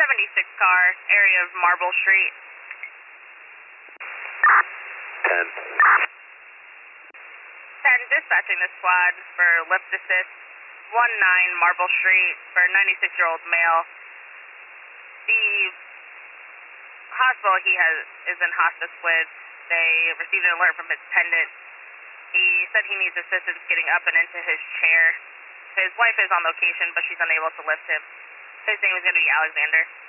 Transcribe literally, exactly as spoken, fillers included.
seventy-six car, area of Marble Street. ten. ten, dispatching the squad for lift assist, one nine Marble Street for a ninety-six-year-old male. The hospital he has is in hospice with, they received an alert from his attendant. He said he needs assistance getting up and into his chair. His wife is on location, but she's unable to lift him. His name is going to be Alexander.